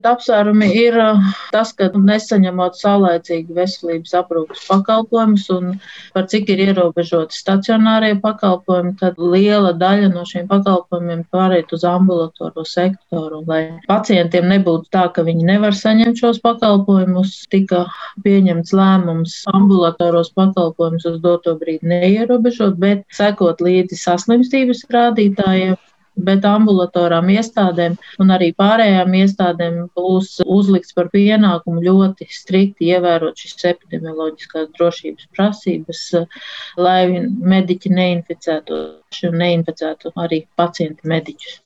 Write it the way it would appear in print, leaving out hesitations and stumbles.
Apsvērumi ir tas, ka nesaņemot saulēcīgi veselības aprūpes pakalpojumus un par cik ir ierobežoti stacionārie pakalpojumi, tad liela daļa no šiem pakalpojumiem pāriet uz ambulatorā sektoru. Lai pacientiem nebūtu tā, ka viņi nevar saņemt šos pakalpojumus, tika pieņemts lēmums ambulatoros pakalpojumus uz doto brīdi neierobežot, bet sekot līdzi saslimstības rādītājiem. Bet ambulatorām iestādēm un arī pārējām iestādēm būs uzlikts par pienākumu ļoti strikti ievērot šīs epidemioloģiskās drošības prasības, lai mediķi neinficētu arī pacienti mediķus.